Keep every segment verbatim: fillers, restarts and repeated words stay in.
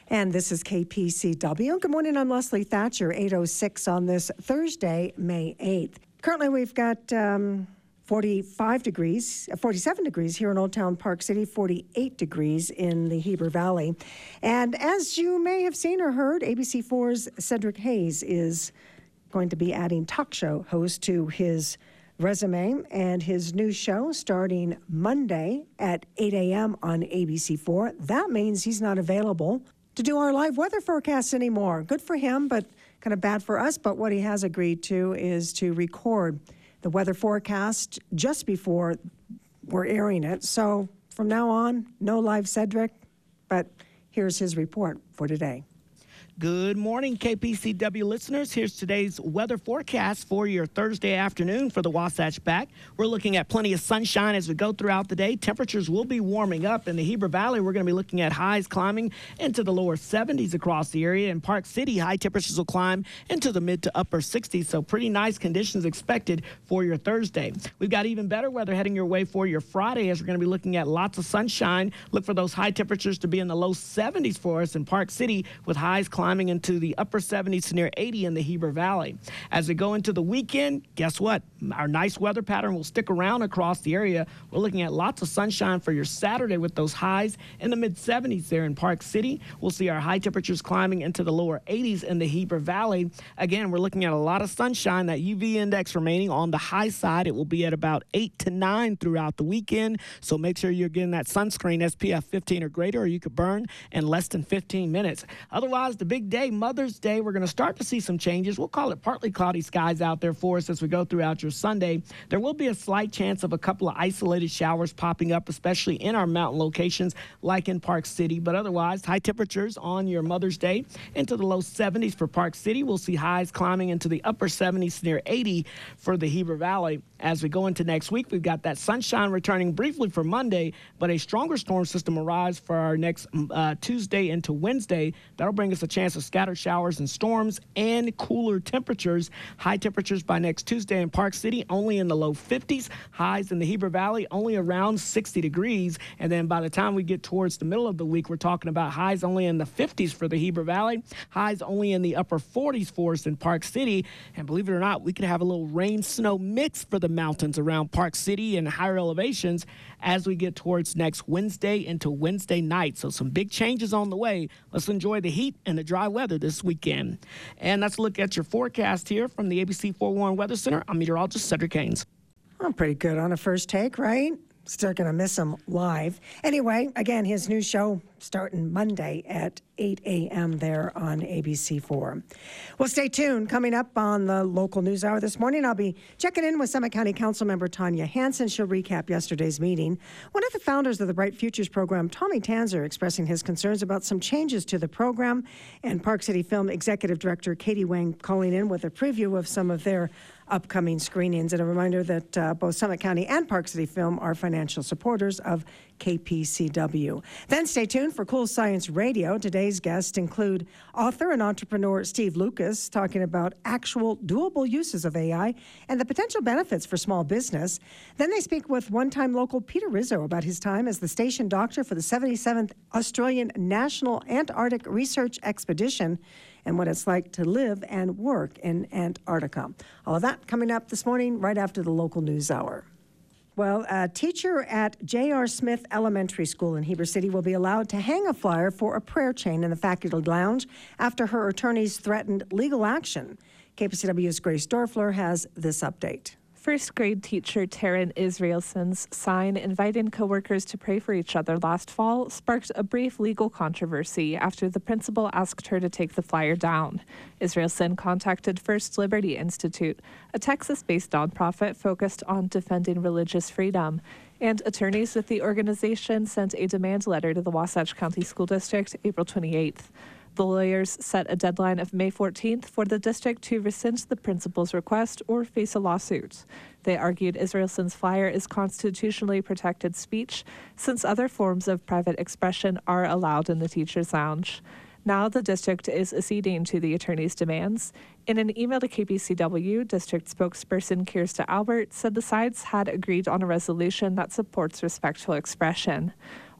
And this is K P C W. Good morning, I'm Leslie Thatcher, eight oh six on this Thursday, May eighth. Currently, we've got um, forty-five degrees, forty-seven degrees here in Old Town Park City, forty-eight degrees in the Heber Valley. And as you may have seen or heard, A B C four's Cedric Hayes is going to be adding talk show host to his resume, and his new show starting Monday at eight a.m. on A B C four. That means he's not available to do our live weather forecasts anymore. Good for him, but kind of bad for us. But what he has agreed to is to record the weather forecast just before we're airing it. So from now on, no live Cedric, but here's his report for today. Good morning, K P C W listeners. Here's today's weather forecast for your Thursday afternoon for the Wasatch Back. We're looking at plenty of sunshine as we go throughout the day. Temperatures will be warming up. In the Heber Valley, we're going to be looking at highs climbing into the lower seventies across the area. In Park City, high temperatures will climb into the mid to upper sixties, so pretty nice conditions expected for your Thursday. We've got even better weather heading your way for your Friday as we're going to be looking at lots of sunshine. Look for those high temperatures to be in the low seventies for us in Park City, with highs climbing climbing into the upper seventies to near eighty in the Heber Valley. As we go into the weekend, guess what? Our nice weather pattern will stick around across the area. We're looking at lots of sunshine for your Saturday with those highs in the mid seventies there in Park City. We'll see our high temperatures climbing into the lower eighties in the Heber Valley. Again, we're looking at a lot of sunshine. That U V index remaining on the high side. It will be at about eight to nine throughout the weekend. So make sure you're getting that sunscreen S P F fifteen or greater, or you could burn in less than fifteen minutes. Otherwise, the big day, Mother's Day, we're going to start to see some changes. We'll call it partly cloudy skies out there for us as we go throughout your Sunday. There will be a slight chance of a couple of isolated showers popping up, especially in our mountain locations like in Park City. But otherwise, high temperatures on your Mother's Day into the low seventies for Park City. We'll see highs climbing into the upper seventies near eighty for the Heber Valley. As we go into next week, we've got that sunshine returning briefly for Monday, but a stronger storm system arrives for our next uh, Tuesday into Wednesday. That'll bring us a chance of scattered showers and storms and cooler temperatures. High temperatures by next Tuesday in Park City only in the low fifties. Highs in the Heber Valley only around sixty degrees. And then by the time we get towards the middle of the week, we're talking about highs only in the fifties for the Heber Valley. Highs only in the upper forties for us in Park City. And believe it or not, we could have a little rain-snow mix for the mountains around Park City and higher elevations as we get towards next Wednesday into Wednesday night. So some big changes on the way. Let's enjoy the heat and the dry weather this weekend. And let's look at your forecast here from the A B C forewarned Weather Center. I'm meteorologist Cedric Haynes. Well, pretty good on a first take, right? Still going to miss him live. Anyway, again, his new show starting Monday at eight a.m. there on A B C four. Well, stay tuned. Coming up on the local news hour this morning, I'll be checking in with Summit County Council member Tanya Hansen. She'll recap yesterday's meeting. One of the founders of the Bright Futures program, Tommy Tanzer, expressing his concerns about some changes to the program, and Park City Film Executive Director Katie Wang calling in with a preview of some of their upcoming screenings, and a reminder that uh, both Summit County and Park City Film are financial supporters of K P C W. Then stay tuned for Cool Science Radio. Today's guests include author and entrepreneur Steve Lucas, talking about actual doable uses of A I and the potential benefits for small business. Then they speak with one-time local Peter Rizzo about his time as the station doctor for the seventy-seventh Australian National Antarctic Research Expedition, and what it's like to live and work in Antarctica. All of that coming up this morning right after the local news hour. Well, a teacher at J R. Smith Elementary School in Heber City will be allowed to hang a flyer for a prayer chain in the faculty lounge after her attorneys threatened legal action. K P C W's Grace Dorfler has this update. First grade teacher Taryn Israelson's sign inviting coworkers to pray for each other last fall sparked a brief legal controversy after the principal asked her to take the flyer down. Israelson contacted First Liberty Institute, a Texas-based nonprofit focused on defending religious freedom, and attorneys with the organization sent a demand letter to the Wasatch County School District April twenty-eighth. The lawyers set a deadline of May fourteenth for the district to rescind the principal's request or face a lawsuit. They argued Israelson's flyer is constitutionally protected speech, since other forms of private expression are allowed in the teacher's lounge. Now the district is acceding to the attorney's demands. In an email to K P C W, district spokesperson Kirsta Albert said the sides had agreed on a resolution that supports respectful expression.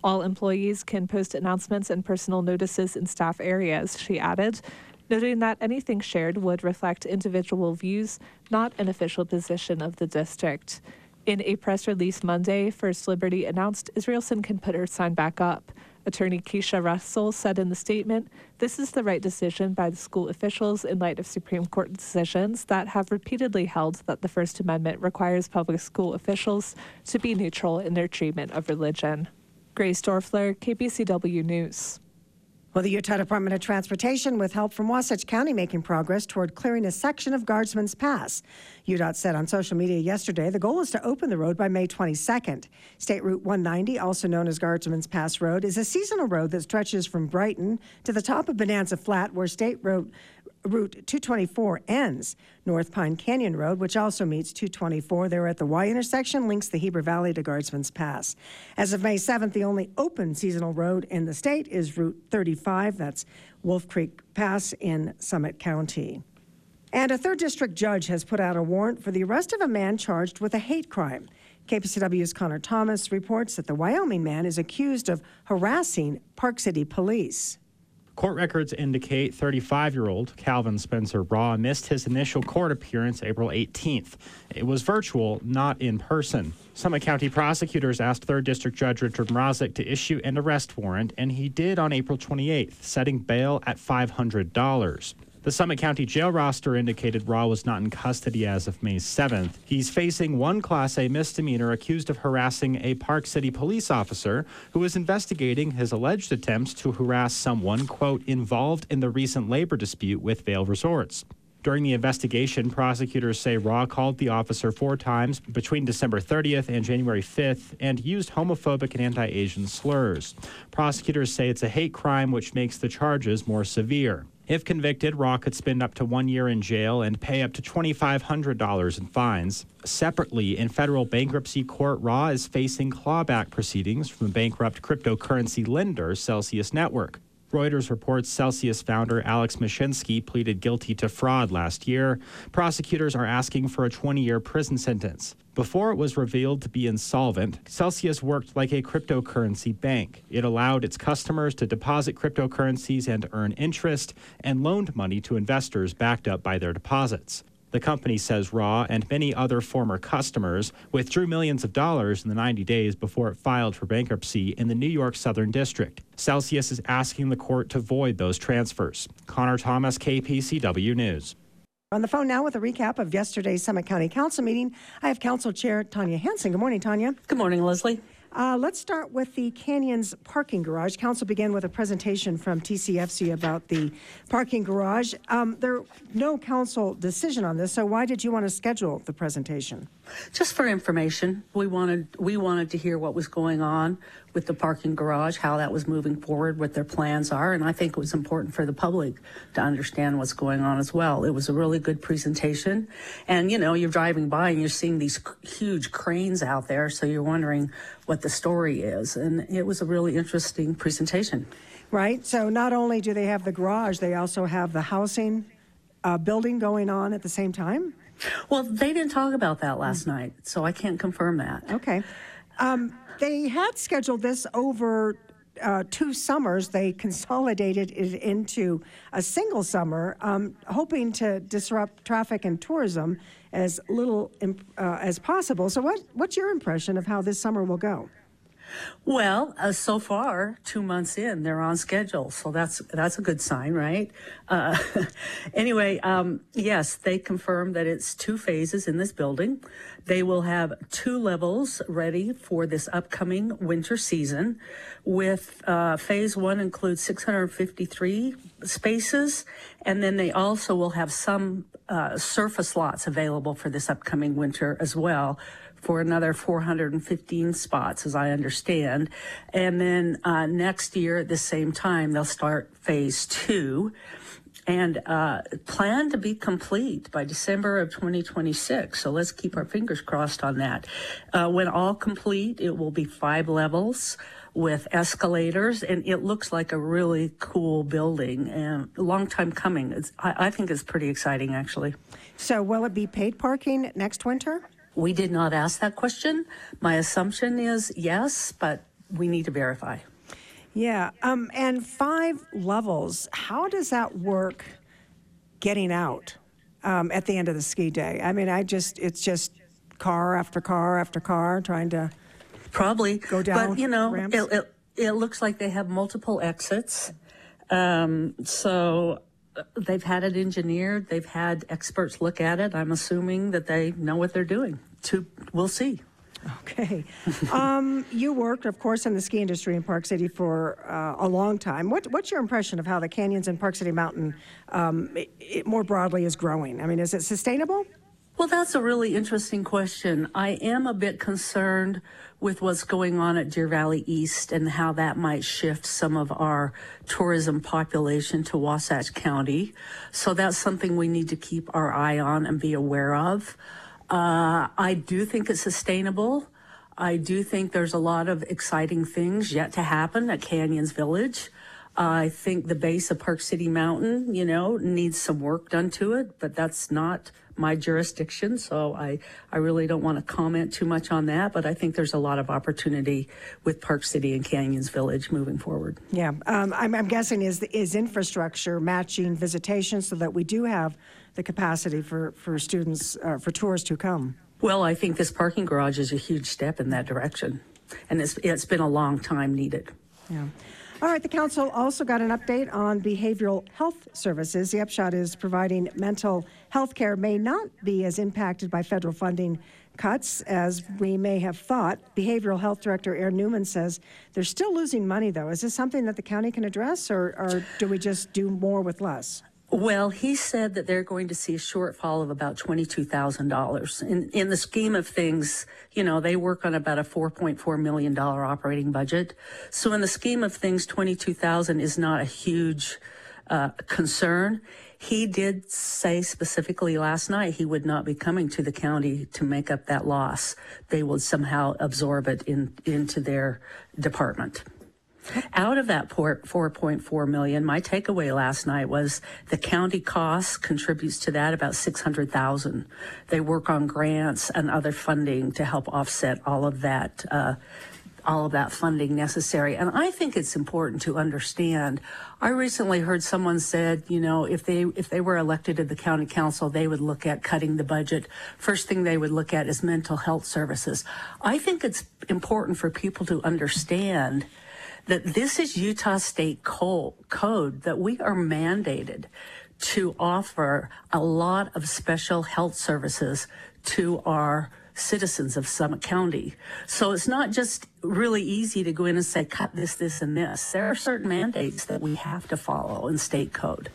All employees can post announcements and personal notices in staff areas, she added, noting that anything shared would reflect individual views, not an official position of the district. In a press release Monday, First Liberty announced Israelson can put her sign back up. Attorney Keisha Russell said in the statement, "This is the right decision by the school officials in light of Supreme Court decisions that have repeatedly held that the First Amendment requires public school officials to be neutral in their treatment of religion." Grace Dorfler, K P C W News. Well, the Utah Department of Transportation, with help from Wasatch County, making progress toward clearing a section of Guardsman's Pass. U D O T said on social media yesterday the goal is to open the road by May twenty-second. State Route one ninety, also known as Guardsman's Pass Road, is a seasonal road that stretches from Brighton to the top of Bonanza Flat, where State Road Route two twenty-four ends. North Pine Canyon Road, which also meets two twenty-four there at the Y intersection, links the Heber Valley to Guardsman's Pass. As of May seventh, the only open seasonal road in the state is Route thirty-five. That's Wolf Creek Pass in Summit County. And a third district judge has put out a warrant for the arrest of a man charged with a hate crime. K P C W's Connor Thomas reports that the Wyoming man is accused of harassing Park City police. Court records indicate thirty-five-year-old Calvin Spencer Raw missed his initial court appearance April eighteenth. It was virtual, not in person. Summit County prosecutors asked third District Judge Richard Mrazek to issue an arrest warrant, and he did on April twenty-eighth, setting bail at five hundred dollars. The Summit County jail roster indicated Raw was not in custody as of May seventh. He's facing one Class A misdemeanor accused of harassing a Park City police officer who is investigating his alleged attempts to harass someone, quote, involved in the recent labor dispute with Vail Resorts. During the investigation, prosecutors say Raw called the officer four times between December thirtieth and January fifth and used homophobic and anti-Asian slurs. Prosecutors say it's a hate crime, which makes the charges more severe. If convicted, Raw could spend up to one year in jail and pay up to twenty-five hundred dollars in fines. Separately, in federal bankruptcy court, Raw is facing clawback proceedings from the bankrupt cryptocurrency lender Celsius Network. Reuters reports Celsius founder Alex Mashinsky pleaded guilty to fraud last year. Prosecutors are asking for a twenty-year prison sentence. Before it was revealed to be insolvent, Celsius worked like a cryptocurrency bank. It allowed its customers to deposit cryptocurrencies and earn interest, and loaned money to investors backed up by their deposits. The company says Raw and many other former customers withdrew millions of dollars in the ninety days before it filed for bankruptcy in the New York Southern District. Celsius is asking the court to void those transfers. Connor Thomas, K P C W News. On the phone now with a recap of yesterday's Summit County Council meeting, I have Council Chair Tanya Hansen. Good morning, Tanya. Good morning, Leslie. Uh, let's start with the Canyons parking garage. Council began with a presentation from T C F C about the parking garage. Um, there no council decision on this, so why did you want to schedule the presentation? Just for information, we wanted we wanted to hear what was going on with the parking garage, how that was moving forward, what their plans are, and I think it was important for the public to understand what's going on as well. It was a really good presentation, and you know, you're driving by and you're seeing these huge cranes out there, so you're wondering what the story is, and it was a really interesting presentation. Right, so not only do they have the garage, they also have the housing uh, building going on at the same time? Well, they didn't talk about that last mm. night, so I can't confirm that. Okay. Um, they had scheduled this over uh, two summers. They consolidated it into a single summer, um, hoping to disrupt traffic and tourism as little imp- uh, as possible. So what, what's your impression of how this summer will go? Well, uh, so far, two months in, they're on schedule, so that's that's a good sign, right? Uh, anyway, um, yes, they confirmed that it's two phases in this building. They will have two levels ready for this upcoming winter season, with uh, phase one includes six hundred fifty-three spaces, and then they also will have some uh, surface lots available for this upcoming winter as well, for another four hundred fifteen spots, as I understand. And then uh, next year at the same time, they'll start phase two and uh, plan to be complete by December of twenty twenty-six. So let's keep our fingers crossed on that. Uh, when all complete, it will be five levels with escalators, and it looks like a really cool building and a long time coming. It's, I, I think it's pretty exciting, actually. So will it be paid parking next winter? We did not ask that question. My assumption is yes, but we need to verify. Yeah, um, and five levels. How does that work getting out um, at the end of the ski day? I mean, I just, it's just car after car after car trying to Probably. go down But, you know, ramps? it, it, it looks like they have multiple exits. Um, so uh, they've had it engineered. They've had experts look at it. I'm assuming that they know what they're doing. To, we'll see. Okay. Um, you worked, of course, in the ski industry in Park City for uh, a long time. What, what's your impression of how the canyons in Park City Mountain um, it, it more broadly is growing? I mean, is it sustainable? Well, that's a really interesting question. I am a bit concerned with what's going on at Deer Valley East and how that might shift some of our tourism population to Wasatch County. So that's something we need to keep our eye on and be aware of. Uh, I do think it's sustainable. I do think there's a lot of exciting things yet to happen at Canyons Village. I think the base of Park City Mountain, you know, needs some work done to it, but that's not my jurisdiction, so I, I really don't want to comment too much on that, but I think there's a lot of opportunity with Park City and Canyons Village moving forward. Yeah, um, I'm, I'm guessing is is infrastructure matching visitation so that we do have the capacity for, for students, uh, for tourists to come? Well, I think this parking garage is a huge step in that direction, and it's it's been a long time needed. Yeah. All right, the council also got an update on behavioral health services. The upshot is providing mental health care may not be as impacted by federal funding cuts as we may have thought. Behavioral health director Aaron Newman says they're still losing money, though. Is this something that the county can address, or, or do we just do more with less? Well, he said that they're going to see a shortfall of about twenty-two thousand dollars. In, in the scheme of things, you know, they work on about a four point four million dollars operating budget. So in the scheme of things, twenty-two thousand dollars is not a huge uh, concern. He did say specifically last night he would not be coming to the county to make up that loss. They will somehow absorb it in, into their department. Out of that four point four million dollars, my takeaway last night was the county cost contributes to that about six hundred thousand dollars. They work on grants and other funding to help offset all of that, uh, all of that funding necessary. And I think it's important to understand. I recently heard someone said, you know, if they if they were elected to the county council, they would look at cutting the budget. First thing they would look at is mental health services. I think it's important for people to understand that this is Utah State code, that we are mandated to offer a lot of special health services to our citizens of Summit County. So it's not just really easy to go in and say, cut this, this, and this. There are certain mandates that we have to follow in state code.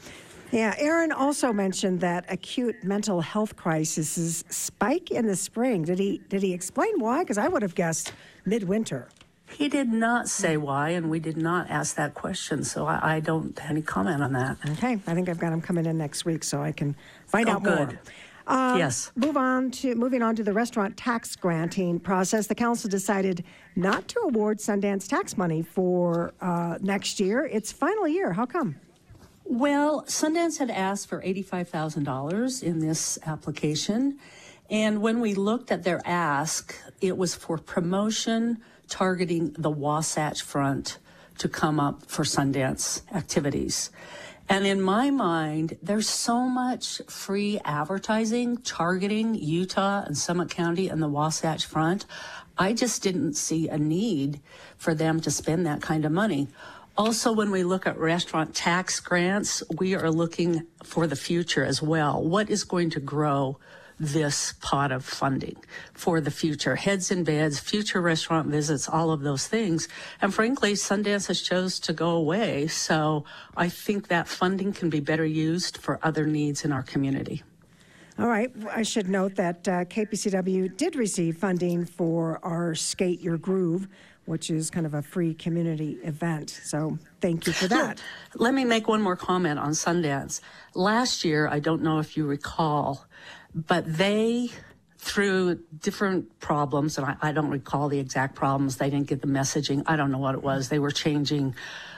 Yeah, Aaron also mentioned that acute mental health crises spike in the spring. Did he, did he explain why? Because I would have guessed midwinter. He did not say why, and we did not ask that question, so I, I don't have any comment on that. Okay, I think I've got him coming in next week, so I can find Oh, out good. more. Um, Yes. Move on to moving on to the restaurant tax granting process. The council decided not to award Sundance tax money for uh, next year. It's final year. How come? Well, Sundance had asked for eighty-five thousand dollars in this application, and when we looked at their ask, it was for promotion targeting the Wasatch Front to come up for Sundance activities. And in my mind, there's so much free advertising targeting Utah and Summit County and the Wasatch Front. I just didn't see a need for them to spend that kind of money. Also, when we look at restaurant tax grants, we are looking for the future as well. What is going to grow this pot of funding for the future? Heads in beds, future restaurant visits, all of those things. And frankly, Sundance has chose to go away. So I think that funding can be better used for other needs in our community. All right. I should note that uh, K P C W did receive funding for our Skate Your Groove, which is kind of a free community event. So thank you for that. Let me make one more comment on Sundance. Last year, I don't know if you recall, but they, through different problems, and I, I don't recall the exact problems, they didn't get the messaging, I don't know what it was, they were changing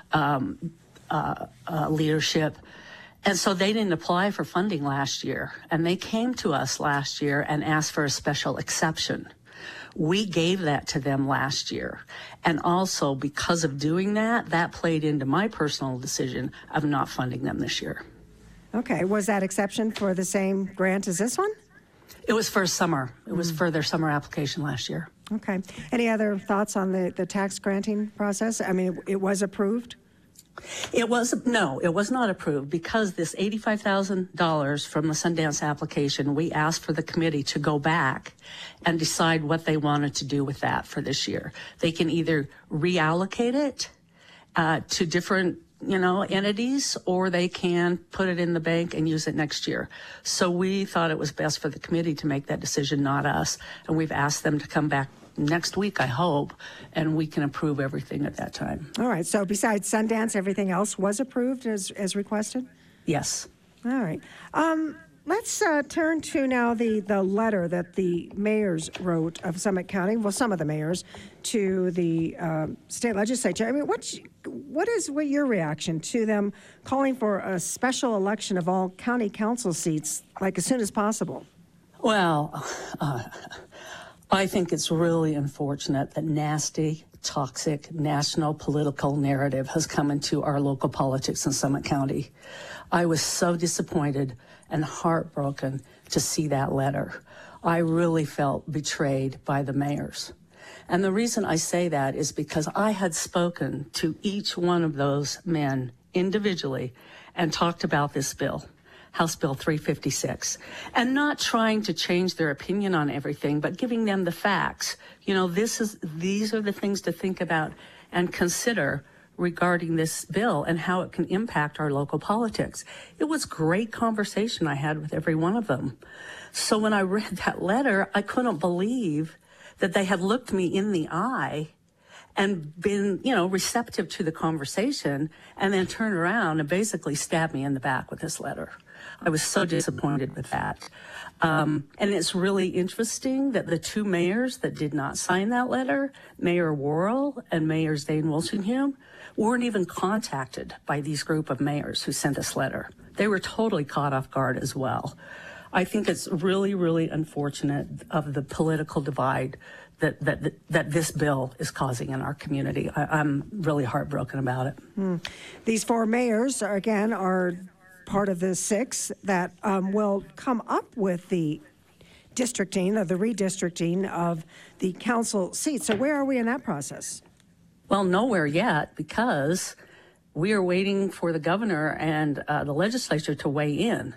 um, uh, uh, leadership. And so they didn't apply for funding last year. And they came to us last year and asked for a special exception. We gave that to them last year. And also because of doing that, that played into my personal decision of not funding them this year. Okay, was that exception for the same grant as this one? It was for summer. It was for their summer application last year. Okay. Any other thoughts on the, the tax granting process? I mean, it, it was approved? It was, no, it was not approved because this eighty-five thousand dollars from the Sundance application, we asked for the committee to go back and decide what they wanted to do with that for this year. They can either reallocate it uh, to different, you know, entities, or they can put it in the bank and use it next year. So we thought it was best for the committee to make that decision, not us. And we've asked them to come back next week, I hope, and we can approve everything at that time. All right. So besides Sundance, everything else was approved as, as requested? Yes. All right. Um, let's uh, turn to now the, the letter that the mayors wrote of Summit County, well, some of the mayors, to the uh, state legislature. I mean, what's, what is what your reaction to them calling for a special election of all county council seats, like as soon as possible? Well, uh, I think it's really unfortunate that nasty, toxic, national political narrative has come into our local politics in Summit County. I was so disappointed and heartbroken to see that letter. I really felt betrayed by the mayors. And the reason I say that is because I had spoken to each one of those men individually and talked about this bill, House Bill three fifty-six, and not trying to change their opinion on everything, but giving them the facts. You know, this is, these are the things to think about and consider regarding this bill and how it can impact our local politics. It was great conversation I had with every one of them. So when I read that letter, I couldn't believe that they had looked me in the eye and been, you know, receptive to the conversation, and then turned around and basically stabbed me in the back with this letter. I was so disappointed with that. Um, and it's really interesting that the two mayors that did not sign that letter, Mayor Worrell and Mayor Zane Wolstenhome, weren't even contacted by these group of mayors who sent this letter. They were totally caught off guard as well. I think it's really, really unfortunate of the political divide that that that, that this bill is causing in our community. I, I'm really heartbroken about it. Hmm. These four mayors, are, again, are part of the six that um, will come up with the districting, or the redistricting of the council seats. So where are we in that process? Well, nowhere yet, because we are waiting for the governor and uh, the legislature to weigh in.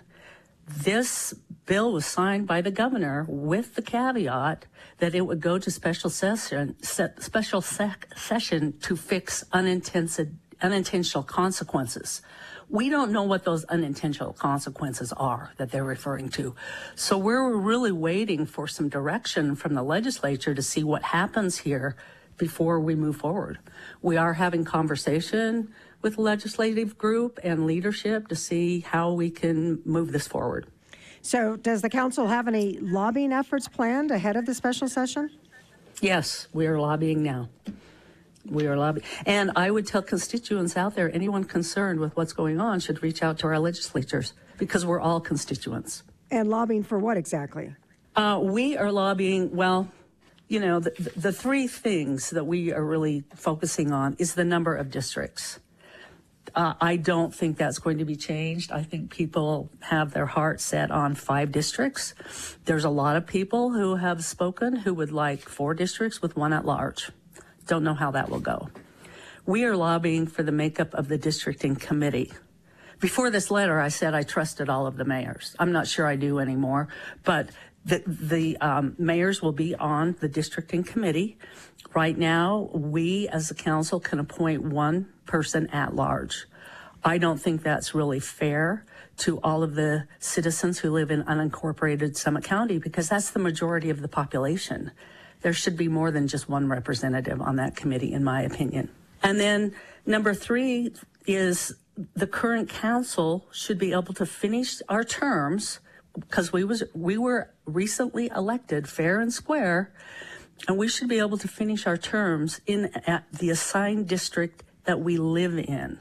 This bill was signed by the governor with the caveat that it would go to special session, se- special sec- session to fix unintended, unintentional consequences. We don't know what those unintentional consequences are that they're referring to. So we're really waiting for some direction from the legislature to see what happens here before we move forward. We are having conversation with legislative group and leadership to see how we can move this forward. So does the council have any lobbying efforts planned ahead of the special session? Yes, we are lobbying now. We are lobbying. And I would tell constituents out there, anyone concerned with what's going on should reach out to our legislatures, because we're all constituents. And lobbying for what exactly? Uh, we are lobbying, well, you know, the, the three things that we are really focusing on is the number of districts. Uh, I don't think that's going to be changed. I think people have their heart set on five districts. There's a lot of people who have spoken who would like four districts with one at large. Don't know how that will go. We are lobbying for the makeup of the districting committee. Before this letter, I said I trusted all of the mayors. I'm not sure I do anymore, but the, the um, mayors will be on the districting committee. Right now, we as a council can appoint one person at large. I don't think that's really fair to all of the citizens who live in unincorporated Summit County, because that's the majority of the population. There should be more than just one representative on that committee, in my opinion. And then number three is the current council should be able to finish our terms, because we was we were recently elected fair and square, and we should be able to finish our terms in at the assigned district that we live in,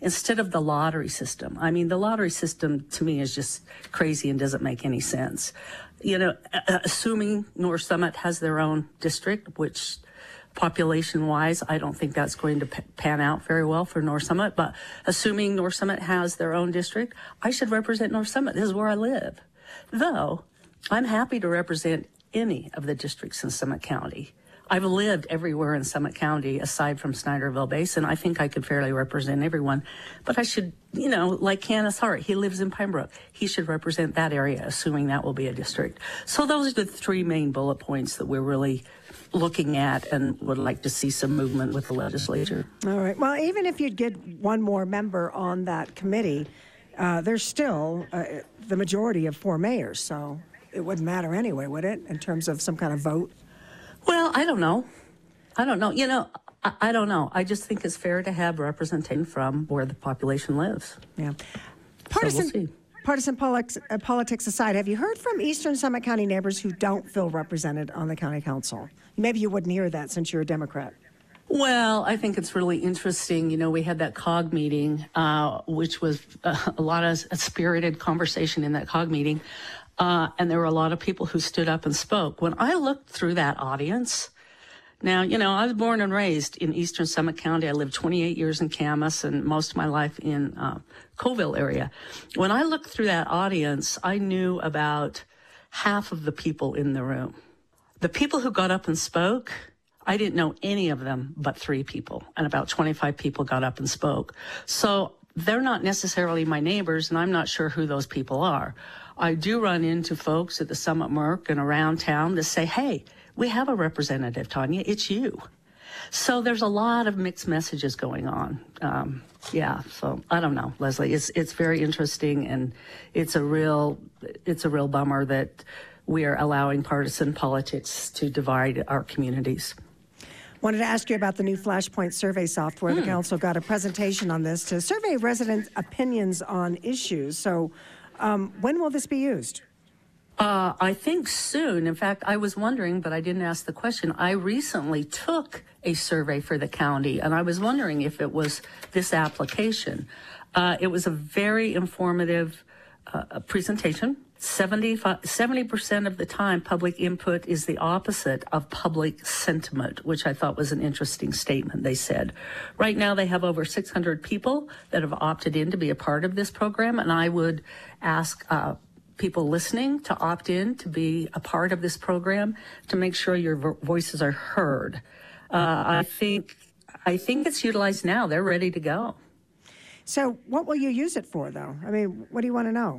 instead of the lottery system. I mean, the lottery system to me is just crazy and doesn't make any sense. You know, assuming North Summit has their own district, which population-wise, I don't think that's going to pan out very well for North Summit, but assuming North Summit has their own district, I should represent North Summit. This is where I live. Though, I'm happy to represent any of the districts in Summit County. I've lived everywhere in Summit County aside from Snyderville Basin. I think I could fairly represent everyone. But I should, you know, like Candace Hart, he lives in Pine Brook. He should represent that area, assuming that will be a district. So those are the three main bullet points that we're really looking at and would like to see some movement with the legislature. All right. Well, even if you'd get one more member on that committee, uh, there's still uh, the majority of four mayors. So it wouldn't matter anyway, would it, in terms of some kind of vote? Well, I don't know. I don't know. You know, I, I don't know. I just think it's fair to have representation from where the population lives. Yeah. So Partisan, we'll see. partisan politics, uh, politics aside, have you heard from Eastern Summit County neighbors who don't feel represented on the county council? Maybe you wouldn't hear that since you're a Democrat. Well, I think it's really interesting. You know, we had that C O G meeting, uh, which was uh, a lot of spirited conversation in that C O G meeting. Uh, and there were a lot of people who stood up and spoke. When I looked through that audience, now, you know, I was born and raised in Eastern Summit County. I lived twenty-eight years in Camas and most of my life in uh, Colville area. When I looked through that audience, I knew about half of the people in the room. The people who got up and spoke, I didn't know any of them but three people, and about twenty-five people got up and spoke. So they're not necessarily my neighbors, and I'm not sure who those people are. I do run into folks at the Summit Merc and around town that say, hey, we have a representative, Tanya, it's you. So there's a lot of mixed messages going on. Um, yeah, so I don't know, Leslie. It's it's very interesting, and it's a real it's a real bummer that we are allowing partisan politics to divide our communities. Wanted to ask you about the new Flashpoint survey software. Hmm. The council got a presentation on this to survey residents' opinions on issues. So um, when will this be used? Uh, I think soon. In fact, I was wondering, but I didn't ask the question. I recently took a survey for the county, and I was wondering if it was this application. Uh, it was a very informative uh, presentation. seventy-five, seventy percent of the time, public input is the opposite of public sentiment, which I thought was an interesting statement, they said. Right now, they have over six hundred people that have opted in to be a part of this program, and I would ask uh, people listening to opt in to be a part of this program to make sure your vo- voices are heard. Uh, I think I think it's utilized now. They're ready to go. So what will you use it for, though? I mean, what do you want to know?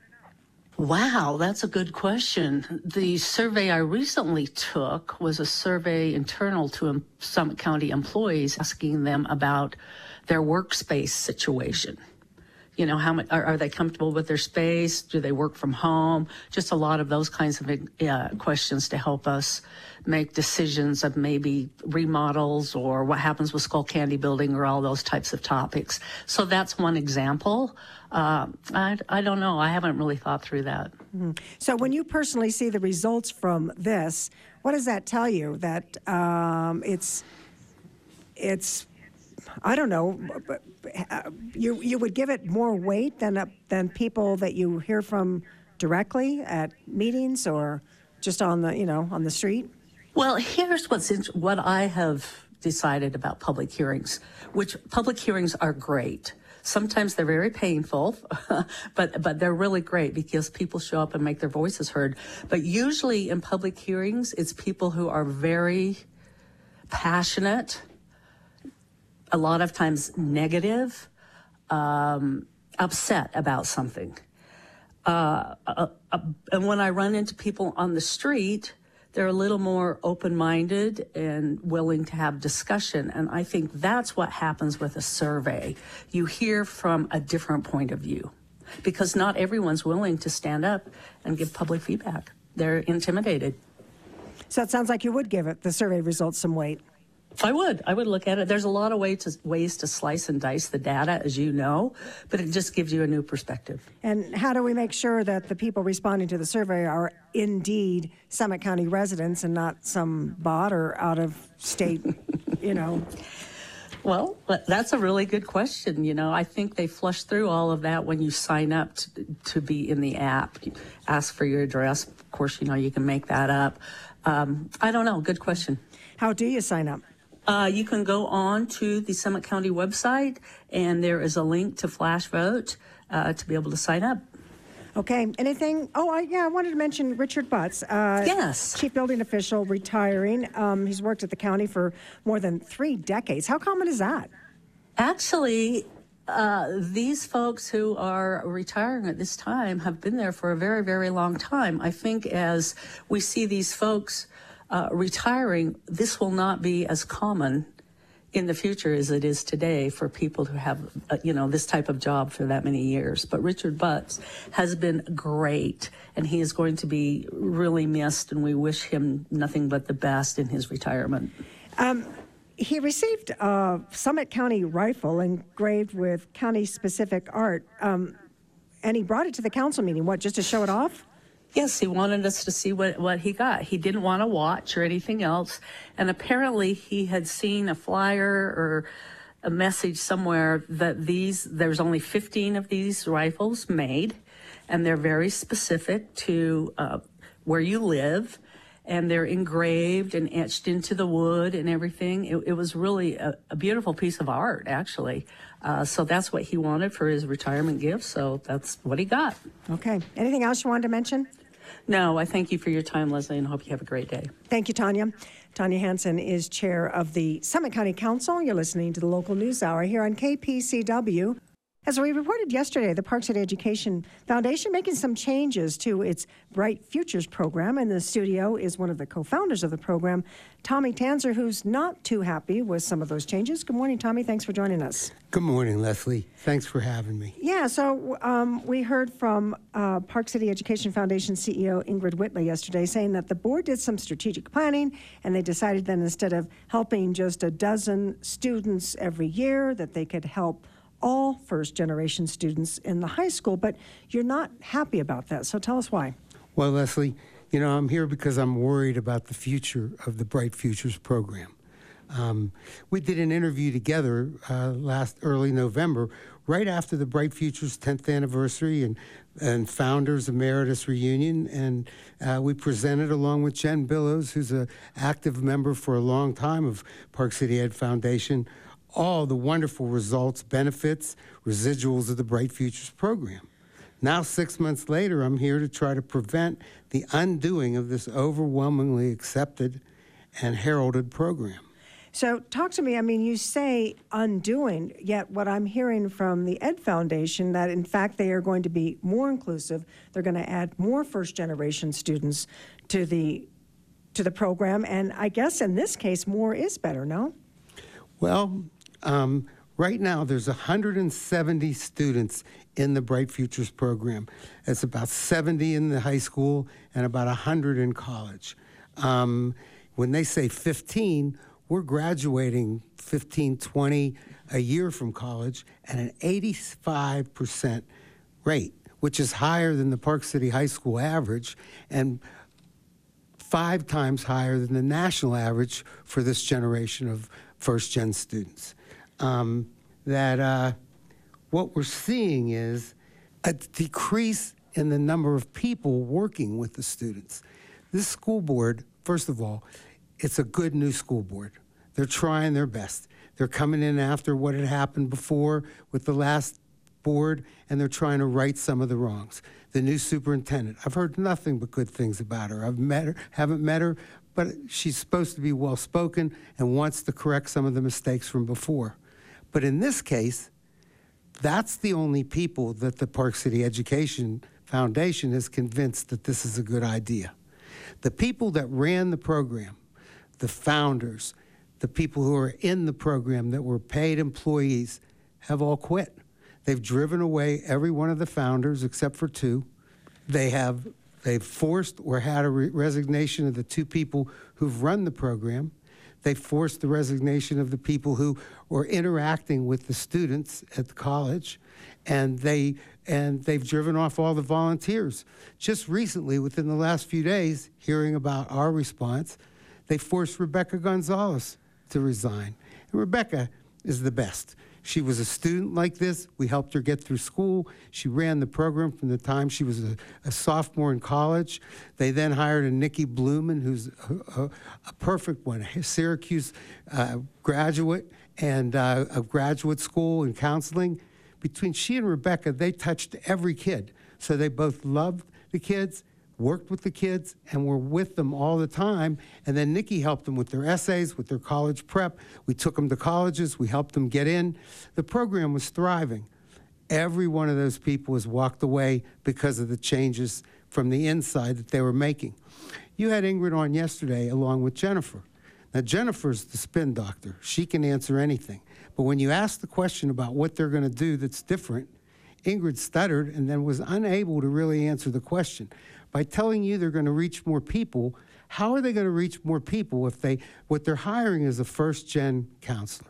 Wow, that's a good question. The survey I recently took was a survey internal to um, Summit County employees, asking them about their workspace situation. You know, how much are, are they comfortable with their space? Do they work from home? Just a lot of those kinds of uh, questions to help us make decisions of maybe remodels or what happens with Skull Candy Building or all those types of topics. So that's one example. Uh, I, I don't know. I haven't really thought through that. Mm-hmm. So when you personally see the results from this, what does that tell you? That um, it's it's I don't know. But uh, you you would give it more weight than uh, than people that you hear from directly at meetings or just on the you know on the street. Well, here's what's in, what I have decided about public hearings, which public hearings are great. Sometimes they're very painful, but but they're really great because people show up and make their voices heard. But usually in public hearings, it's people who are very passionate, a lot of times negative, um, upset about something. Uh, uh, uh, and when I run into people on the street, they're a little more open-minded and willing to have discussion. And I think that's what happens with a survey. You hear from a different point of view because not everyone's willing to stand up and give public feedback. They're intimidated. So it sounds like you would give it the survey results some weight. I would. I would look at it. There's a lot of ways to, ways to slice and dice the data, as you know, but it just gives you a new perspective. And how do we make sure that the people responding to the survey are indeed Summit County residents and not some bot or out-of-state, you know? Well, but that's a really good question. You know, I think they flush through all of that when you sign up to, to be in the app. You ask for your address. Of course, you know, you can make that up. Um, I don't know. Good question. How do you sign up? Uh, you can go on to the Summit County website, and there is a link to Flash Vote uh, to be able to sign up. Okay. Anything? Oh, I, yeah, I wanted to mention Richard Butts. Uh, Yes. Chief Building Official, retiring. Um, he's worked at the county for more than three decades. How common is that? Actually, uh, these folks who are retiring at this time have been there for a very, very long time. I think as we see these folks uh, retiring, this will not be as common in the future as it is today for people who have, uh, you know, this type of job for that many years. But Richard Butts has been great, and he is going to be really missed, and we wish him nothing but the best in his retirement. Um, he received a Summit County rifle engraved with county-specific art, um, and he brought it to the council meeting. What, just to show it off? Yes, he wanted us to see what, what he got. He didn't want to watch or anything else. And apparently he had seen a flyer or a message somewhere that these, there's only fifteen of these rifles made, and they're very specific to uh, where you live, and they're engraved and etched into the wood and everything. It, it was really a, a beautiful piece of art, actually. Uh, so that's what he wanted for his retirement gift, so that's what he got. Okay. Anything else you wanted to mention? No, I thank you for your time, Leslie, and hope you have a great day. Thank you, Tanya. Tanya Hansen is chair of the Summit County Council. You're listening to the Local News Hour here on K P C W. As we reported yesterday, the Park City Education Foundation making some changes to its Bright Futures program. And in the studio is one of the co-founders of the program, Tommy Tanzer, who's not too happy with some of those changes. Good morning, Tommy. Thanks for joining us. Good morning, Leslie. Thanks for having me. Yeah, so um, we heard from uh, Park City Education Foundation C E O Ingrid Whitley yesterday saying that the board did some strategic planning, and they decided that instead of helping just a dozen students every year, that they could help all first-generation students in the high school. But you're not happy about that, so tell us why. Well, Leslie, you know, I'm here because I'm worried about the future of the Bright Futures program. Um, we did an interview together uh, last early November, right after the Bright Futures tenth anniversary and, and Founders Emeritus reunion, and uh, we presented along with Jen Billows, who's an active member for a long time of Park City Ed Foundation, all the wonderful results, benefits, residuals of the Bright Futures program. Now, six months later, I'm here to try to prevent the undoing of this overwhelmingly accepted and heralded program. So talk to me. I mean, you say undoing, yet what I'm hearing from the Ed Foundation that, in fact, they are going to be more inclusive. They're going to add more first-generation students to the to the program. And I guess in this case, more is better, no? Well, um, right now there's one hundred seventy students in the Bright Futures program. It's about seventy in the high school and about one hundred in college. Um, when they say fifteen, we're graduating fifteen, twenty a year from college at an eighty-five percent rate, which is higher than the Park City High School average and five times higher than the national average for this generation of first-gen students. Um, that uh, what we're seeing is a decrease in the number of people working with the students. This school board, first of all, it's a good new school board. They're trying their best. They're coming in after what had happened before with the last board, and they're trying to right some of the wrongs. The new superintendent, I've heard nothing but good things about her. I've met her, haven't met her, but she's supposed to be well-spoken and wants to correct some of the mistakes from before. But in this case, that's the only people that the Park City Education Foundation is convinced that this is a good idea. The people that ran the program, the founders, the people who are in the program that were paid employees, have all quit. They've driven away every one of the founders except for two. They have they've forced or had a re resignation of the two people who've run the program. They forced the resignation of the people who were interacting with the students at the college, and they and they've driven off all the volunteers. Just recently, within the last few days, hearing about our response, they forced Rebecca Gonzalez to resign. And Rebecca, is the best. She was a student like this. We helped her get through school. She ran the program from the time she was a, a sophomore in college. They then hired a Nikki Blumen, who's a, a, a perfect one, a Syracuse uh, graduate and uh, a graduate school in counseling. Between she and Rebecca, they touched every kid. So they both loved the kids, worked with the kids, and were with them all the time. And then Nikki helped them with their essays, with their college prep. We took them to colleges. We helped them get in. The program was thriving. Every one of those people has walked away because of the changes from the inside that they were making. You had Ingrid on yesterday along with Jennifer. Now, Jennifer's the spin doctor. She can answer anything. But when you ask the question about what they're going to do that's different, Ingrid stuttered and then was unable to really answer the question. By telling you they're going to reach more people, how are they going to reach more people if they, what they're hiring is a first-gen counselor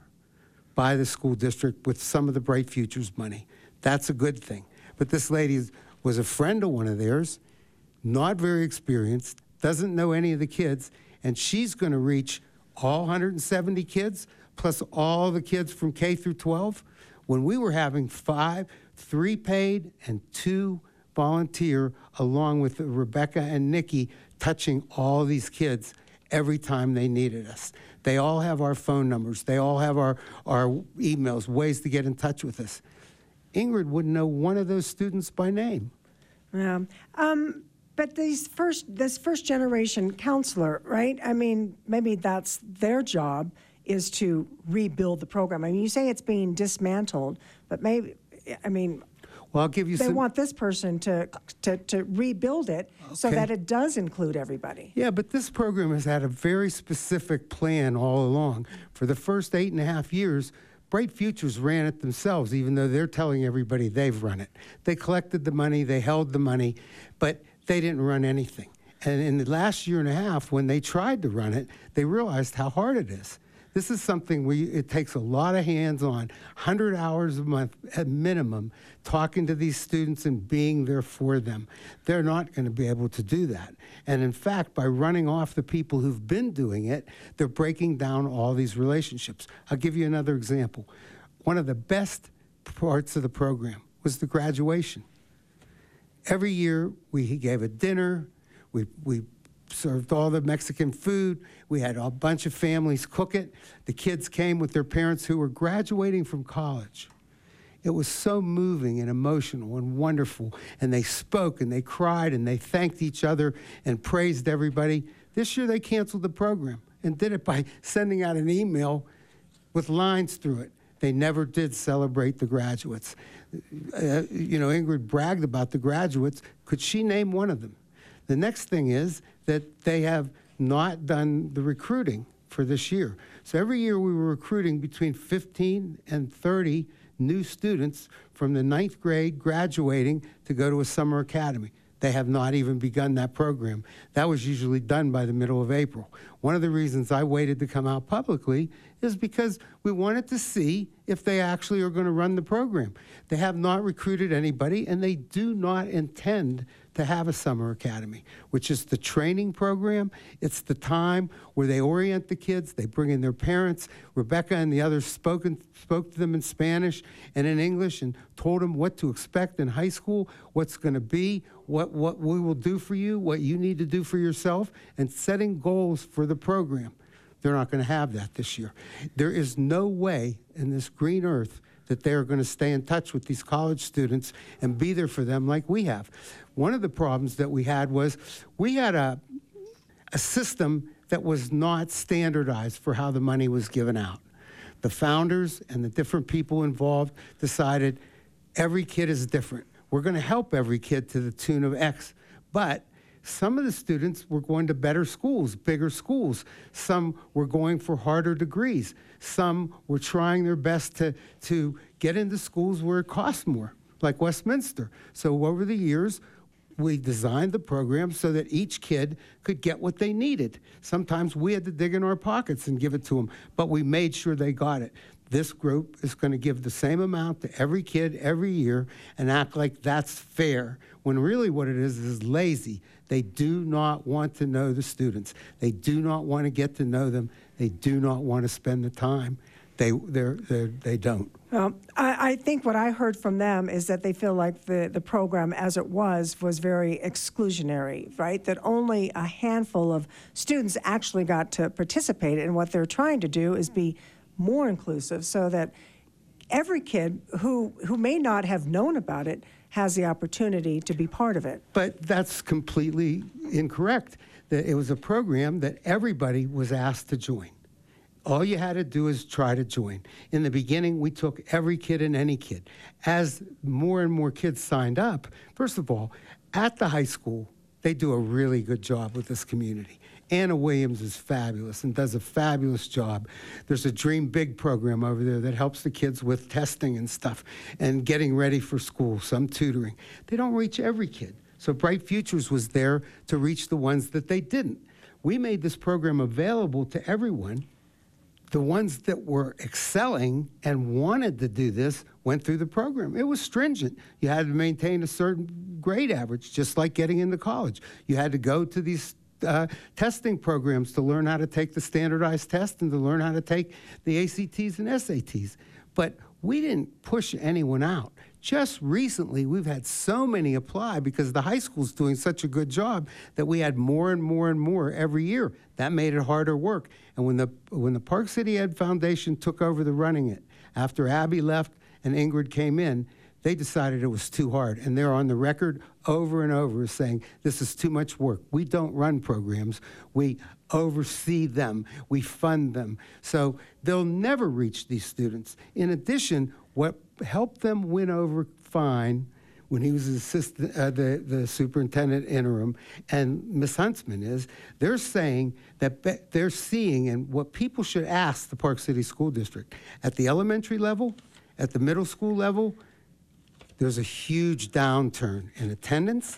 by the school district with some of the Bright Futures money? That's a good thing. But this lady was a friend of one of theirs, not very experienced, doesn't know any of the kids, and she's going to reach all one hundred seventy kids, plus all the kids from K through twelve. When we were having five, three paid and two volunteer, along with Rebecca and Nikki, touching all these kids every time they needed us. They all have our phone numbers. They all have our, our emails, ways to get in touch with us. Ingrid wouldn't know one of those students by name. Yeah. Um, but these first, this first generation counselor, right? I mean, maybe that's their job, is to rebuild the program. I mean, you say it's being dismantled, but maybe, I mean, well, I'll give you they some... want this person to, to, to rebuild it so Okay. that it does include everybody. Yeah, but this program has had a very specific plan all along. For the first eight and a half years, Bright Futures ran it themselves, even though they're telling everybody they've run it. They collected the money, they held the money, but they didn't run anything. And in the last year and a half, when they tried to run it, they realized how hard it is. This is something where you, it takes a lot of hands-on, one hundred hours a month at minimum, talking to these students and being there for them. They're not going to be able to do that. And in fact, by running off the people who've been doing it, they're breaking down all these relationships. I'll give you another example. One of the best parts of the program was the graduation. Every year, we gave a dinner, we, we served all the Mexican food. We had a bunch of families cook it. The kids came with their parents who were graduating from college. It was so moving and emotional and wonderful. And they spoke and they cried and they thanked each other and praised everybody. This year they canceled the program and did it by sending out an email with lines through it. They never did celebrate the graduates. Uh, you know, Ingrid bragged about the graduates. Could she name one of them? The next thing is that they have not done the recruiting for this year. So every year we were recruiting between fifteen and thirty new students from the ninth grade graduating to go to a summer academy. They have not even begun that program. That was usually done by the middle of April. One of the reasons I waited to come out publicly is because we wanted to see if they actually are going to run the program. They have not recruited anybody, and they do not intend to have a summer academy, which is the training program. It's the time where they orient the kids, they bring in their parents. Rebecca and the others spoke, and, spoke to them in Spanish and in English and told them what to expect in high school, what's going to be, what, what we will do for you, what you need to do for yourself, and setting goals for the program. They're not going to have that this year. There is no way in this green earth that they're going to stay in touch with these college students and be there for them like we have. One of the problems that we had was we had a, a system that was not standardized for how the money was given out. The founders and the different people involved decided every kid is different. We're going to help every kid to the tune of X, but some of the students were going to better schools, bigger schools. Some were going for harder degrees. Some were trying their best to, to get into schools where it cost more, like Westminster. So over the years, we designed the program so that each kid could get what they needed. Sometimes we had to dig in our pockets and give it to them, but we made sure they got it. This group is going to give the same amount to every kid every year and act like that's fair, when really what it is is lazy. They do not want to know the students. They do not want to get to know them. They do not want to spend the time they they're, they're, they don't. Well, I, I think what I heard from them is that they feel like the, the program as it was was very exclusionary, right? That only a handful of students actually got to participate, and what they're trying to do is be more inclusive so that every kid who, who may not have known about it has the opportunity to be part of it. But that's completely incorrect. That it was a program that everybody was asked to join. All you had to do is try to join. In the beginning, we took every kid and any kid. As more and more kids signed up, first of all, at the high school, they do a really good job with this community. Anna Williams is fabulous and does a fabulous job. There's a Dream Big program over there that helps the kids with testing and stuff and getting ready for school, some tutoring. They don't reach every kid. So Bright Futures was there to reach the ones that they didn't. We made this program available to everyone. The ones that were excelling and wanted to do this went through the program. It was stringent. You had to maintain a certain grade average, just like getting into college. You had to go to these uh, testing programs to learn how to take the standardized test and to learn how to take the A C Ts and S A Ts. But we didn't push anyone out. Just recently, we've had so many apply because the high school's doing such a good job that we had more and more and more every year. That made it harder work. And when the when the Park City Ed Foundation took over the running it, after Abby left and Ingrid came in, they decided it was too hard. And they're on the record over and over saying, this is too much work. We don't run programs. We oversee them. We fund them. So they'll never reach these students. In addition, what helped them win over fine when he was assistant, uh, the, the superintendent interim, and Miz Huntsman is, they're saying that be, they're seeing, and what people should ask the Park City School District, at the elementary level, at the middle school level, there's a huge downturn in attendance,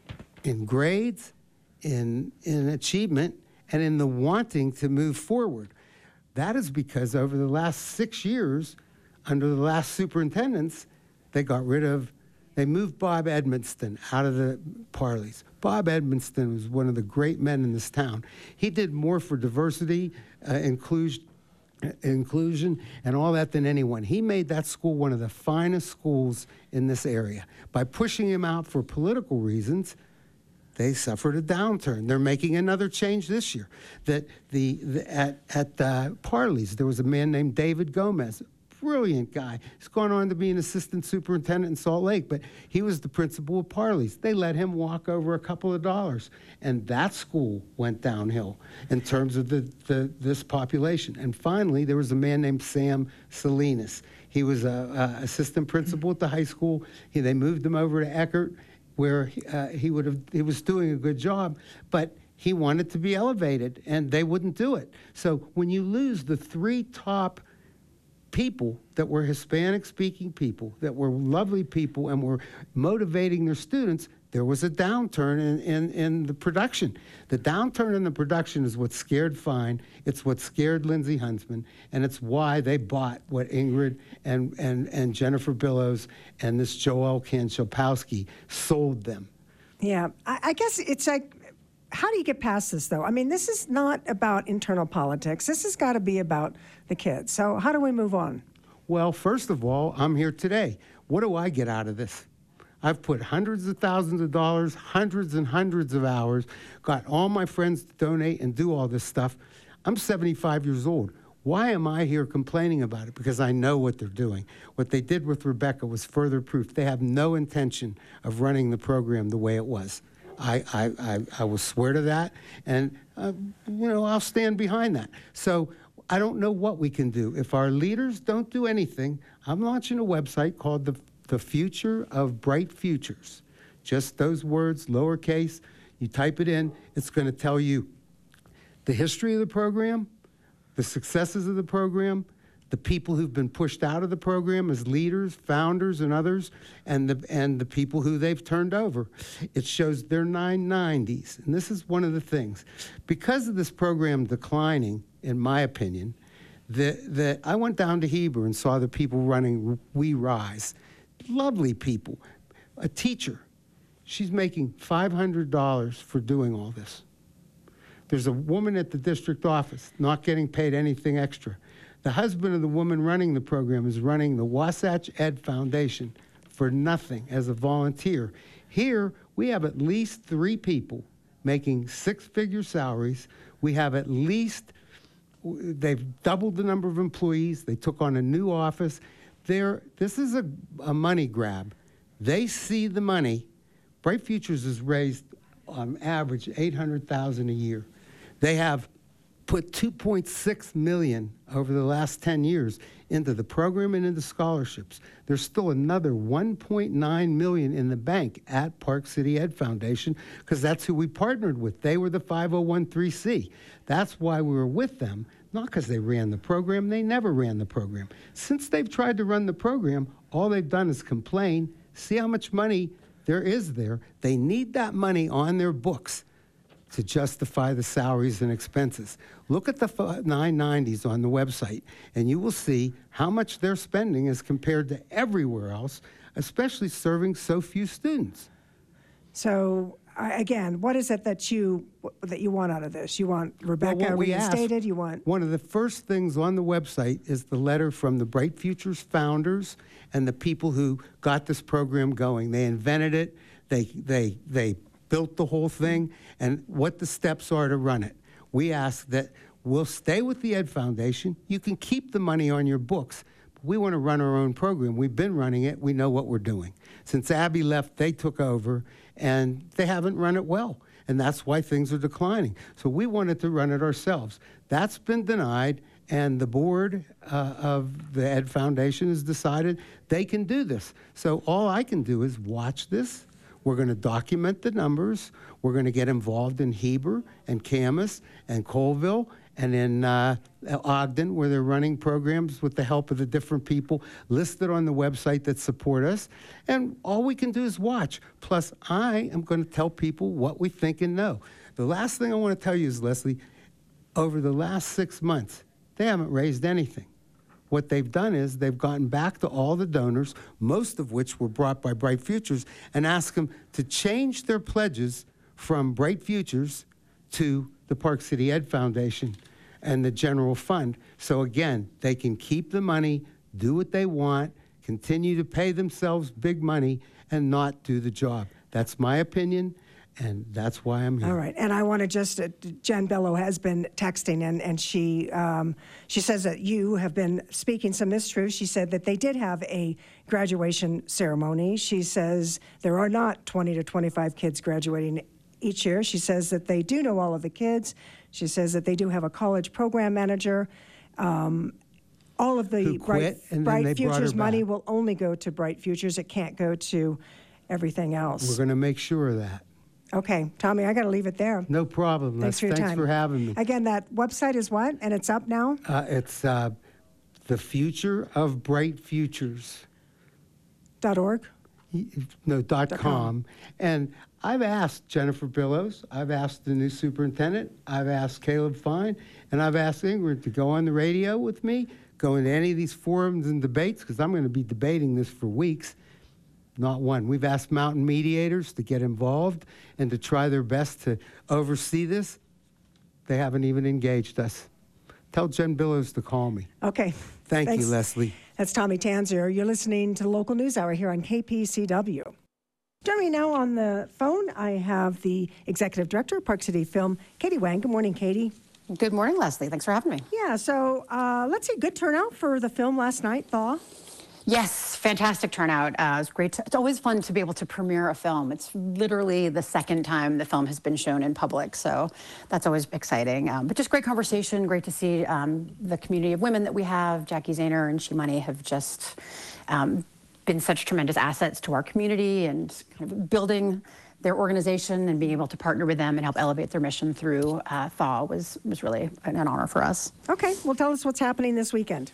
in grades, in, in achievement, and in the wanting to move forward. That is because over the last six years, under the last superintendents, they got rid of, they moved Bob Edmonston out of the Parleys. Bob Edmonston was one of the great men in this town. He did more for diversity, uh, inclusion, inclusion and all that than anyone. He made that school one of the finest schools in this area. By pushing him out for political reasons, they suffered a downturn. They're making another change this year. That the, the at at uh, Parley's, there was a man named David Gomez, brilliant guy. He's gone on to be an assistant superintendent in Salt Lake, but he was the principal of Parley's. They let him walk over a couple of dollars, and that school went downhill in terms of the, the this population. And finally, there was a man named Sam Salinas. He was a, a assistant principal at the high school. He, they moved him over to Eckerd, where uh, he would have he was doing a good job, but he wanted to be elevated, and they wouldn't do it. So when you lose the three top people that were Hispanic-speaking people, that were lovely people and were motivating their students, there was a downturn in, in, in the production. The downturn in the production is what scared Fine, it's what scared Lindsay Huntsman, and it's why they bought what Ingrid and, and, and Jennifer Billows and this Joel Kanchopowski sold them. Yeah, I, I guess it's like, how do you get past this, though? I mean, this is not about internal politics. This has got to be about the kids. So how do we move on? Well, first of all, I'm here today. What do I get out of this? I've put hundreds of thousands of dollars, hundreds and hundreds of hours, got all my friends to donate and do all this stuff. I'm seventy-five years old. Why am I here complaining about it? Because I know what they're doing. What they did with Rebecca was further proof. They have no intention of running the program the way it was. I, I, I, I will swear to that, and uh, you know, I'll stand behind that. So I don't know what we can do. If our leaders don't do anything, I'm launching a website called the, the Future of Bright Futures. Just those words, lowercase, you type it in, it's going to tell you the history of the program, the successes of the program, the people who've been pushed out of the program as leaders, founders, and others, and the and the people who they've turned over. It shows their nine nineties, and this is one of the things. Because of this program declining, in my opinion, the, the, I went down to Heber and saw the people running We Rise. Lovely people. A teacher, she's making five hundred dollars for doing all this. There's a woman at the district office not getting paid anything extra. The husband of the woman running the program is running the Wasatch Ed Foundation for nothing as a volunteer. Here, we have at least three people making six-figure salaries. We have at least, they've doubled the number of employees. They took on a new office. They're, this is a, a money grab. They see the money. Bright Futures has raised, on average, eight hundred thousand dollars a year. They have put two point six million dollars over the last ten years into the program and into scholarships. There's still another one point nine million dollars in the bank at Park City Ed Foundation because that's who we partnered with. They were the five oh one c. That's why we were with them, not because they ran the program. They never ran the program. Since they've tried to run the program, all they've done is complain. See how much money there is there. They need that money on their books to justify the salaries and expenses. Look at the nine nineties on the website, and you will see how much they're spending as compared to everywhere else, especially serving so few students. So, I- again, what is it that you that you want out of this? You want Rebecca Well, what we asked- reinstated? You want One of the first things on the website is the letter from the Bright Futures founders and the people who got this program going. They invented it. They they they built the whole thing and what the steps are to run it. We ask that we'll stay with the Ed Foundation. You can keep the money on your books. But we want to run our own program. We've been running it. We know what we're doing. Since Abby left, they took over, and they haven't run it well. And that's why things are declining. So we wanted to run it ourselves. That's been denied, and the board uh, of the Ed Foundation has decided they can do this. So all I can do is watch this. We're going to document the numbers. We're going to get involved in Heber and Camas and Colville and in uh, Ogden, where they're running programs with the help of the different people listed on the website that support us. And all we can do is watch. Plus, I am going to tell people what we think and know. The last thing I want to tell you is, Leslie, over the last six months, they haven't raised anything. What they've done is they've gotten back to all the donors, most of which were brought by Bright Futures, and asked them to change their pledges from Bright Futures to the Park City Ed Foundation and the general fund. So again, they can keep the money, do what they want, continue to pay themselves big money, and not do the job. That's my opinion. And that's why I'm here. All right, and I want to just, uh, Jen Billow has been texting, and, and she um, she says that you have been speaking some mistruths. She said that they did have a graduation ceremony. She says there are not twenty to twenty-five kids graduating each year. She says that they do know all of the kids. She says that they do have a college program manager. Um, all of the Who Bright, quit, and then Bright they brought her Futures money back. will only go to Bright Futures. It can't go to everything else. We're going to make sure of that. Okay, Tommy, I got to leave it there. No problem. Thanks Les. for your Thanks time. for having me. Again, that website is what? And it's up now? Uh, it's uh, the future of Bright Futures. Dot .org? No, dot Dot com. com. And I've asked Jennifer Billows, I've asked the new superintendent, I've asked Caleb Fine, and I've asked Ingrid to go on the radio with me, go into any of these forums and debates, because I'm going to be debating this for weeks. Not one. We've asked Mountain Mediators to get involved and to try their best to oversee this. They haven't even engaged us. Tell Jen Billows to call me. Okay. Thank Thanks. you, Leslie. That's Tommy Tanzer. You're listening to the Local News Hour here on K P C W. Joining me now on the phone, I have the Executive Director of Park City Film, Katie Wang. Good morning, Katie. Good morning, Leslie. Thanks for having me. Yeah, so uh, let's see, good turnout for the film last night, Thaw. Yes, fantastic turnout. Uh, it was great. To, it's always fun to be able to premiere a film. It's literally the second time the film has been shown in public, so that's always exciting. Um, but just great conversation. Great to see um, the community of women that we have. Jackie Zahner and Shimani have just um, been such tremendous assets to our community and kind of building their organization and being able to partner with them and help elevate their mission through uh, Thaw was was really an, an honor for us. Okay, well, tell us what's happening this weekend.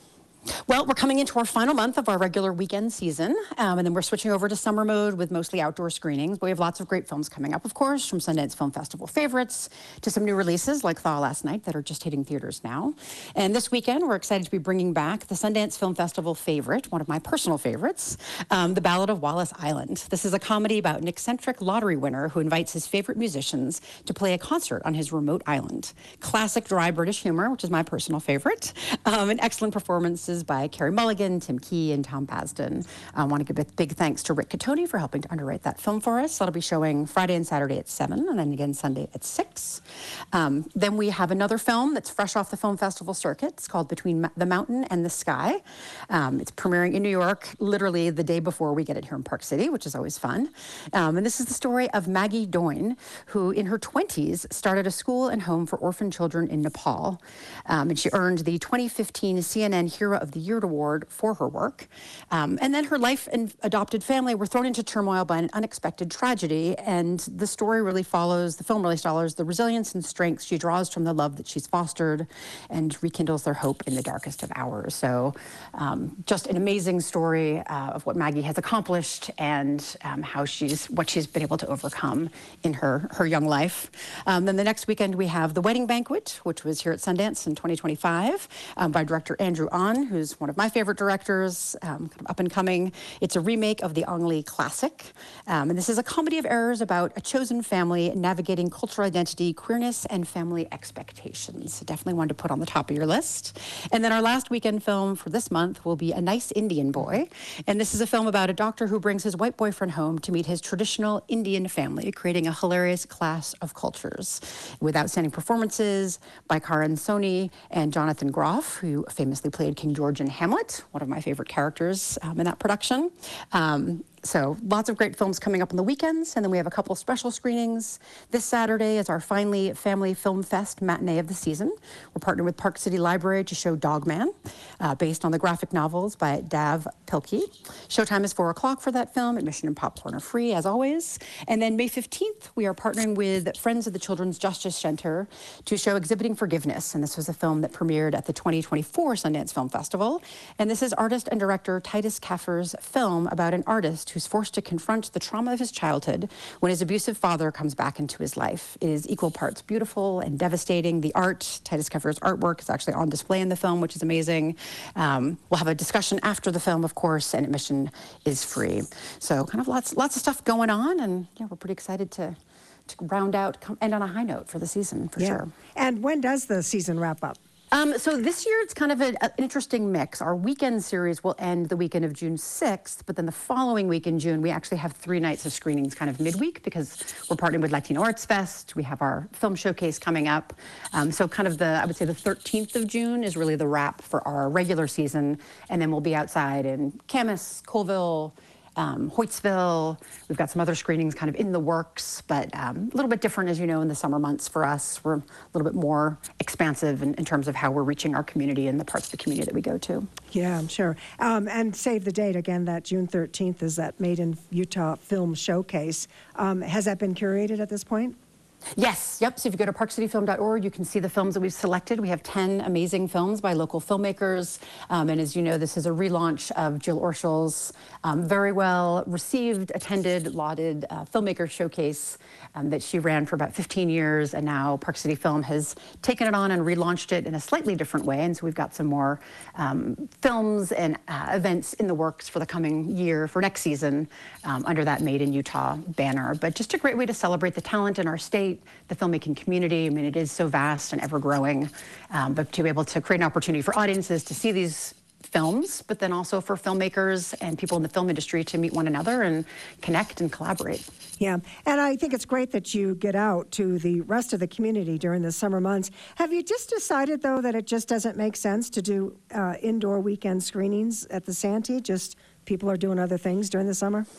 Well, we're coming into our final month of our regular weekend season, um, and then we're switching over to summer mode with mostly outdoor screenings. But we have lots of great films coming up, of course, from Sundance Film Festival favorites to some new releases like Thaw Last Night that are just hitting theaters now. And this weekend, we're excited to be bringing back the Sundance Film Festival favorite, one of my personal favorites, um, The Ballad of Wallace Island. This is a comedy about an eccentric lottery winner who invites his favorite musicians to play a concert on his remote island. Classic dry British humor, which is my personal favorite, um, and excellent performances by Carey Mulligan, Tim Key, and Tom Basden. I want to give a big thanks to Rick Catoni for helping to underwrite that film for us. That'll be showing Friday and Saturday at seven, and then again Sunday at six. Um, then we have another film that's fresh off the film festival circuit. It's called Between the Mountain and the Sky. Um, it's premiering in New York literally the day before we get it here in Park City, which is always fun. Um, and this is the story of Maggie Doyne, who in her twenties started a school and home for orphan children in Nepal. Um, and she earned the twenty fifteen C N N Hero of the Year award for her work. Um, and then her life and adopted family were thrown into turmoil by an unexpected tragedy. And the story really follows, the film really follows the resilience and strength she draws from the love that she's fostered and rekindles their hope in the darkest of hours. So um, just an amazing story uh, of what Maggie has accomplished and um, how she's, what she's been able to overcome in her, her young life. Um, then the next weekend we have The Wedding Banquet, which was here at Sundance in twenty twenty-five um, by director Andrew Ahn, who's one of my favorite directors, um, up and coming. It's a remake of the Ang Lee classic. Um, and this is a comedy of errors about a chosen family navigating cultural identity, queerness, and family expectations. Definitely one to put on the top of your list. And then our last weekend film for this month will be A Nice Indian Boy. And this is a film about a doctor who brings his white boyfriend home to meet his traditional Indian family, creating a hilarious clash of cultures. With outstanding performances by Karan Soni and Jonathan Groff, who famously played King George in Hamlet, one of my favorite characters um, in that production. Um, So lots of great films coming up on the weekends, and then we have a couple special screenings. This Saturday is our Finally Family Film Fest matinee of the season. We're partnered with Park City Library to show Dogman, uh, based on the graphic novels by Dav Pilkey. Showtime is four o'clock for that film. Admission and popcorn are free, as always. And then May fifteenth, we are partnering with Friends of the Children's Justice Center to show Exhibiting Forgiveness. And this was a film that premiered at the twenty twenty-four Sundance Film Festival. And this is artist and director Titus Kaffer's film about an artist who's forced to confront the trauma of his childhood when his abusive father comes back into his life. It is equal parts beautiful and devastating. The art, Titus Keffer's artwork, is actually on display in the film, which is amazing. Um, we'll have a discussion after the film, of course, and admission is free. So kind of lots, lots of stuff going on, and yeah, we're pretty excited to, to round out, come, end on a high note for the season, for Yeah. sure. And when does the season wrap up? Um, so this year it's kind of a, an interesting mix. Our weekend series will end the weekend of June sixth, but then the following week in June, we actually have three nights of screenings kind of midweek because we're partnering with Latino Arts Fest. We have our film showcase coming up. Um, so kind of the, I would say the thirteenth of June is really the wrap for our regular season. And then we'll be outside in Camas, Colville, Um, Hoytsville. We've got some other screenings kind of in the works, but um, a little bit different, as you know, in the summer months for us. We're a little bit more expansive in, in terms of how we're reaching our community and the parts of the community that we go to. Yeah, I'm sure. Um, and save the date again, that June thirteenth is that Made in Utah Film Showcase. Um, has that been curated at this point? Yes, yep. So if you go to park city film dot org, you can see the films that we've selected. We have ten amazing films by local filmmakers. Um, and as you know, this is a relaunch of Jill Orschel's um, very well received, attended, lauded uh, filmmaker showcase um, that she ran for about fifteen years. And now Park City Film has taken it on and relaunched it in a slightly different way. And so we've got some more um, films and uh, events in the works for the coming year, for next season, um, under that Made in Utah banner. But just a great way to celebrate the talent in our state, the filmmaking community. I mean, it is so vast and ever growing, um, but to be able to create an opportunity for audiences to see these films, but then also for filmmakers and people in the film industry to meet one another and connect and collaborate. Yeah, and I think it's great that you get out to the rest of the community during the summer months. Have you just decided, though, that it just doesn't make sense to do uh, indoor weekend screenings at the Santee? Just people are doing other things during the summer?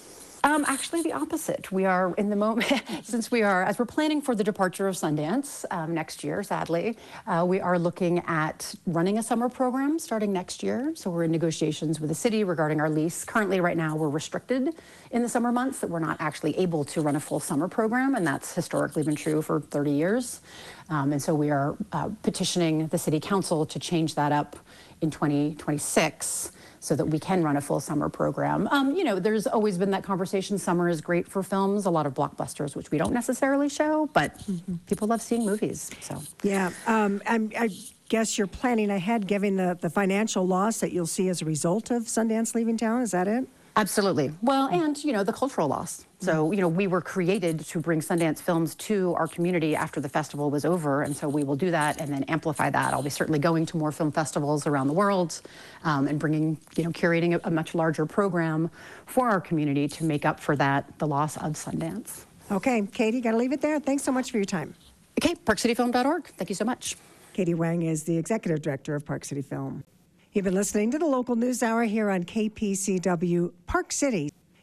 Um, actually, the opposite. We are in the moment, since we are, as we're planning for the departure of Sundance um, next year, sadly, uh, we are looking at running a summer program starting next year. So we're in negotiations with the city regarding our lease. Currently, right now, we're restricted in the summer months, that we're not actually able to run a full summer program, and that's historically been true for thirty years. Um, and so we are uh, petitioning the city council to change that up in twenty twenty-six. So that we can run a full summer program. Um, you know, there's always been that conversation. Summer is great for films, a lot of blockbusters, which we don't necessarily show, but mm-hmm. people love seeing movies. So yeah, um, I'm, I guess you're planning ahead, given the, the financial loss that you'll see as a result of Sundance leaving town. Is that it? Absolutely. Well, and, you know, the cultural loss. So, you know, we were created to bring Sundance films to our community after the festival was over, and so we will do that and then amplify that. I'll be certainly going to more film festivals around the world um, and bringing, you know, curating a, a much larger program for our community to make up for that, the loss of Sundance. Okay, Katie, got to leave it there. Thanks so much for your time. Okay, park city film dot org. Thank you so much. Katie Wang is the executive director of Park City Film. You've been listening to the local news hour here on K P C W Park City.